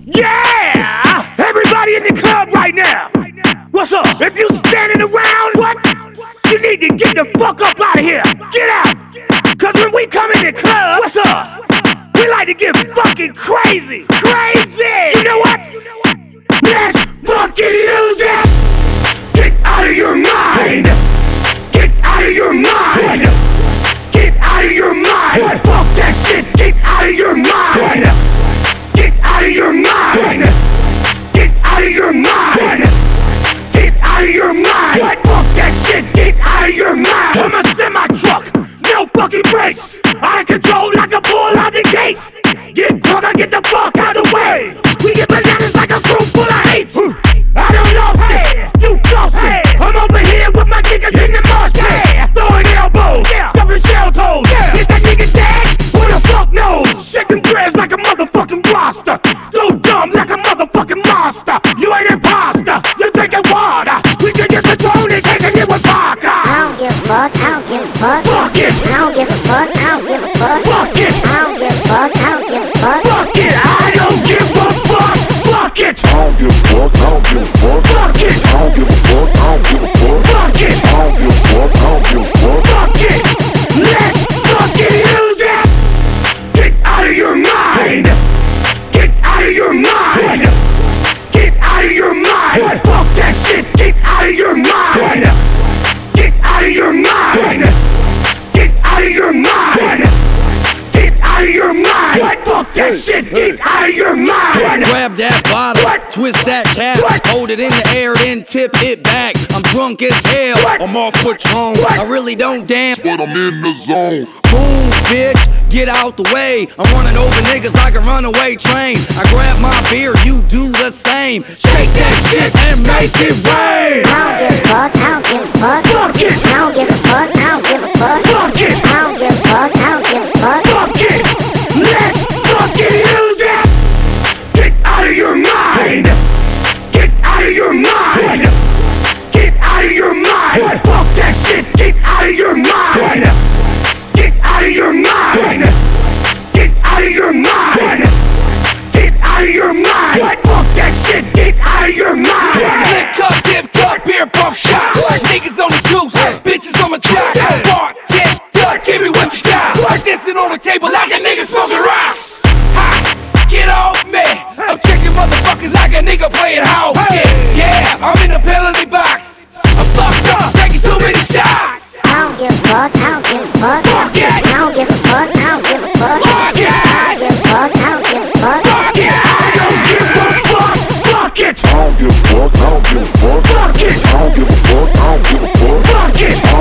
Yeah! Everybody in the club right now. What's up? If you standing around, what? You need to get the fuck up out of here. Get out. Cause when we come in the club, what's up? We like to get fucking crazy. Crazy! You know what? Let's fucking lose it! Get out of your mind! Get out of your mind! Get out of your mind! Fuck that shit! Get out of your mind! Get out of your mind! Get out of your mind! Get out of your mind! Fuck that shit! Get out of your mind! I'm a semi-truck, no fucking brakes. Out of control like a bull out the gate. Get drunk, I get the fuck out of the way. We get bananas like a crew full of apes. I don't lost it, you lost it. I'm over here with my niggas in the mosh pit. Throwing elbows, stuffing shell toes. Is that nigga dead? Who the fuck knows? Shaking dreads like a motherfucking roster. So dumb like a motherfucking monster. You ain't imposter, you taking water. We can get the tone and taking it with vodka. I don't give a fuck, I don't give a fuck. Fuck it. I don't give a fuck, I don't give a fuck. Fuck it. I don't give a fuck, I don't give a fuck. Fuck it. I don't give a fuck. Fuck it. I don't give a fuck, I don't give a fuck. Fuck it. I don't give a fuck, I don't give a fuck. Fuck it. I don't give a fuck, I don't give a fuck. Fuck it. Let's fucking lose it. Get out of your mind. Get out of your mind. Get out of your mind. Fuck that shit. Get out of your mind. Get out of your mind. Get out of your mind. Get out of your mind. Fuck that shit. Get out of your mind. Grab that bottle, twist that cap, hold it in the air, then tip it back. I'm drunk as hell, I'm off Patron. I really don't dance, But I'm in the zone. move, bitch, get out the way. I'm running over niggas like a runaway train. I grab my beer, you do the same. Shake that shit and make it rain. I don't give a fuck, I don't give a fuck. Fuck it. I don't give a fuck, I don't give a fuck. Fuck it. I don't give a fuck, I don't give a fuck. Fuck it. Let's fucking lose it. Get out of your mind. Get out of your mind. Get out of your mind. Fuck that shit. Get out of your mind. Get out of your mind. Get out of your mind. Get out of your mind. Fuck that shit. Get out of your mind. Lip cup, tip cup, beer pump shots. Niggas on the goose, bitches on my jock. Bar, tip, duck, give me what you got. Dancing on the table like a nigga smoking rocks. Ha, get off me. I'm checking motherfuckers like a nigga playing house. Yeah, I'm in the penalty box. I'm fucked up, taking too many shots. I don't give a fuck, I don't give a fuck. Fuck it. I don't give a fuck, I don't give a fuck. Fuck it. I don't give a fuck, I don't give a fuck. Fuck it. I don't give a fuck. Fuck it. I don't give a fuck, I don't give a fuck. Fuck it. I don't give a fuck, I don't give a fuck. Fuck it. I